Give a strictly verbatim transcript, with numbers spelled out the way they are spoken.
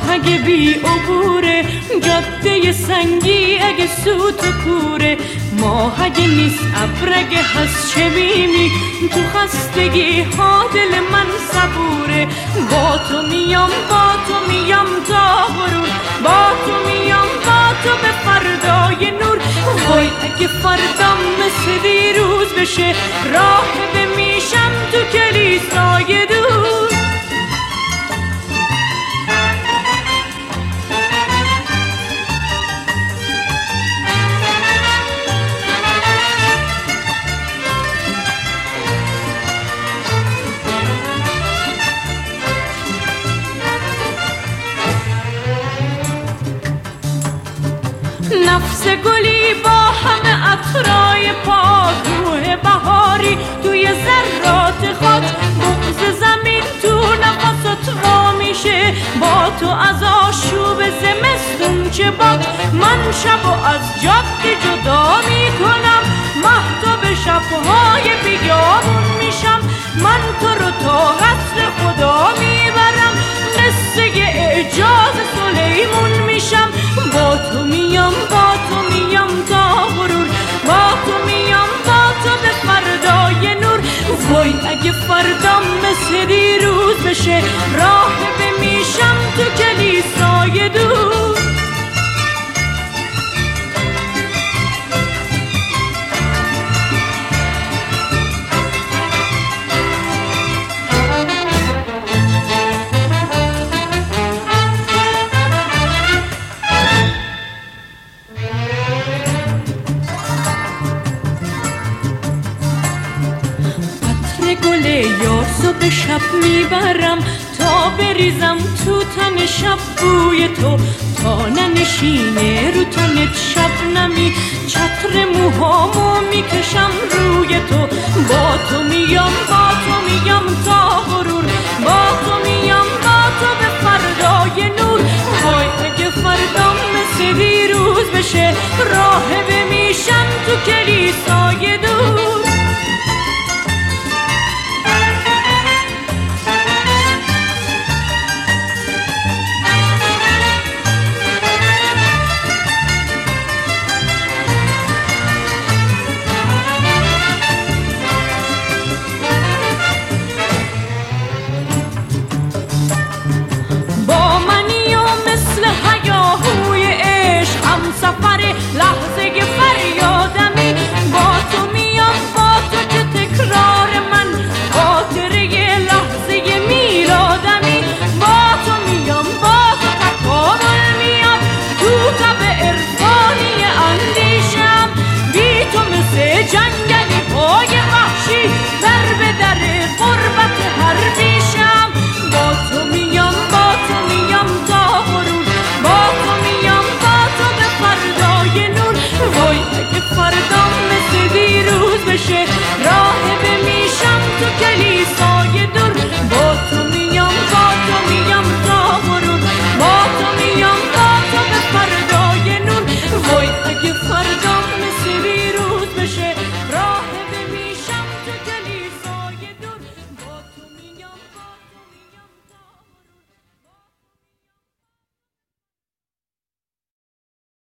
اگه بی عبوره، جاده سنگی اگه سوت و کوره، ماه اگه نیست ابر اگه هست چه میمی، تو خستگی ها دل من صبوره. با تو میام با تو میام تا غروب، با تو میام با تو به فردای نور. وای اگه فردام مثل دیروز بشه، راهبه میشم تو کلیسای دور. نفس گلی با همه عطرای پاک، روح بهاری توی ذرات خاک، بغض زمین تو نفست وا میشه، با تو از آشوب زمستون چه باد. من شب و از جاده جدا میکنم، مهتاب شبهای بیابون میشم، من تو رو تا قصر خدا میبرم، قصه اعجاز سلیمون میشم. با تو میام با تو میام تا غرور، با تو میام با تو به فردای نور. وای اگه فردام مثل دیروز بشه، راهبه میشم تو کلیسای دور. صبح شب میبرم تا بریزم تو تن شب بوی تو، تا ننشینه رو تنت شب نمی، چتر موهامو میکشم روی تو. با تو میام با تو میام تا غرور، با تو میام با تو به فردای نور. وای اگه فردام مثل دیروز بشه، راهبه میشم تو کلیسای دور.